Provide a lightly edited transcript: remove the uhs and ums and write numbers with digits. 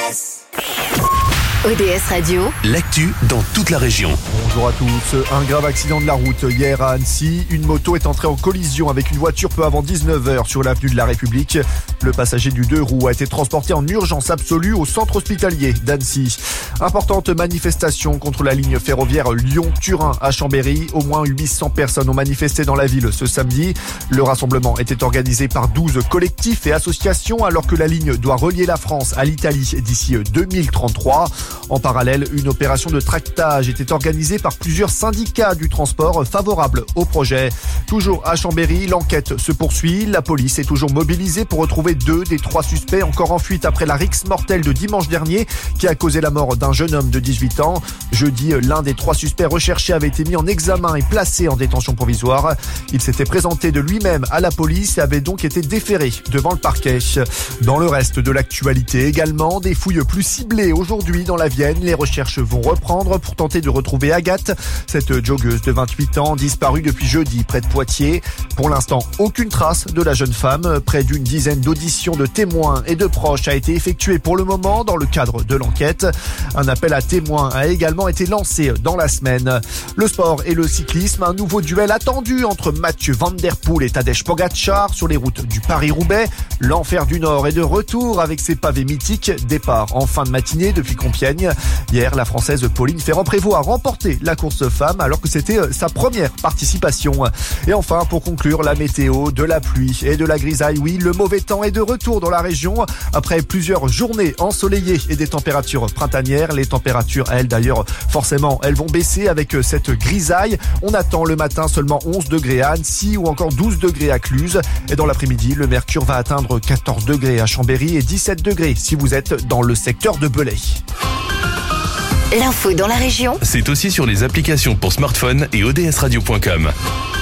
ODS Radio, l'actu dans toute la région. Bonjour à tous. Un grave accident de la route hier à Annecy. Une moto est entrée en collision avec une voiture peu avant 19h sur l'avenue de la République. Le passager du 2 roues a été transporté en urgence absolue au centre hospitalier d'Annecy. Importante manifestation contre la ligne ferroviaire Lyon-Turin à Chambéry. Au moins 800 personnes ont manifesté dans la ville ce samedi. Le rassemblement était organisé par 12 collectifs et associations alors que la ligne doit relier la France à l'Italie d'ici 2033. En parallèle, une opération de tractage était organisée par plusieurs syndicats du transport favorables au projet. Toujours à Chambéry, l'enquête se poursuit. La police est toujours mobilisée pour retrouver 2 des 3 suspects encore en fuite après la rixe mortelle de dimanche dernier qui a causé la mort d'un jeune homme de 18 ans. Jeudi, l'un des 3 suspects recherchés avait été mis en examen et placé en détention provisoire. Il s'était présenté de lui-même à la police et avait donc été déféré devant le parquet. Dans le reste de l'actualité également, des fouilles plus ciblées aujourd'hui dans la Vienne. Les recherches vont reprendre pour tenter de retrouver Agathe, cette joggeuse de 28 ans disparue depuis jeudi près de Poitiers. Pour l'instant, aucune trace de la jeune femme. Près d'une dizaine d'auditions de témoins et de proches a été effectuée pour le moment dans le cadre de l'enquête. Un appel à témoins a également été lancé dans la semaine. Le sport et le cyclisme, un nouveau duel attendu entre Mathieu Van Der Poel et Tadej Pogačar sur les routes du Paris-Roubaix. L'enfer du Nord est de retour avec ses pavés mythiques. Départ en fin de matinée depuis Compiègne. Hier, la Française Pauline Ferrand-Prévot a remporté la course femme alors que c'était sa première participation. Et enfin, pour conclure, la météo, de la pluie et de la grisaille. Oui, le mauvais temps est de retour dans la région. Après plusieurs journées ensoleillées et des températures printanières, les températures, elles d'ailleurs, forcément, elles vont baisser avec cette grisaille. On attend le matin seulement 11 degrés à Annecy ou encore 12 degrés à Cluses. Et dans l'après-midi, le mercure va atteindre 14 degrés à Chambéry et 17 degrés si vous êtes dans le secteur de Belay. l'info dans la région, C'est aussi sur les applications pour smartphone et odsradio.com.